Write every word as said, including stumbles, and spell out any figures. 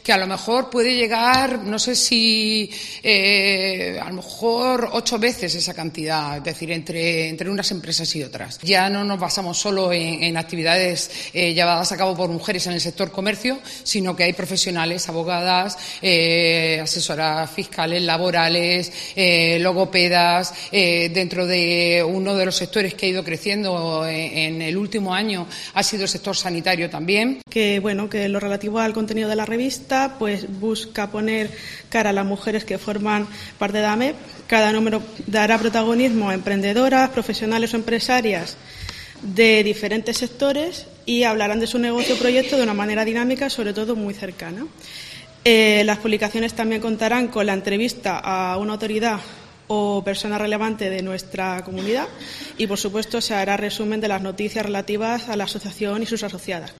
que a lo mejor puede llegar, no sé si, eh, a lo mejor ocho veces esa cantidad, es decir, entre, entre unas empresas y otras. Ya no nos basamos solo en, en actividades eh, llevadas a cabo por mujeres en el sector comercio, sino que hay profesionales, abogadas, eh, asesoras fiscales, laborales, eh, logopedas, eh, dentro de uno de los sectores que ha ido creciendo en, en el último año ha sido el sector sanitario también. Que bueno, que lo relativo al contenido de la revista, pues busca poner cara a las mujeres que forman parte de A M E P. Cada número dará protagonismo a emprendedoras, profesionales o empresarias de diferentes sectores y hablarán de su negocio o proyecto de una manera dinámica, sobre todo muy cercana. Eh, las publicaciones también contarán con la entrevista a una autoridad o persona relevante de nuestra comunidad y, por supuesto, se hará resumen de las noticias relativas a la asociación y sus asociadas.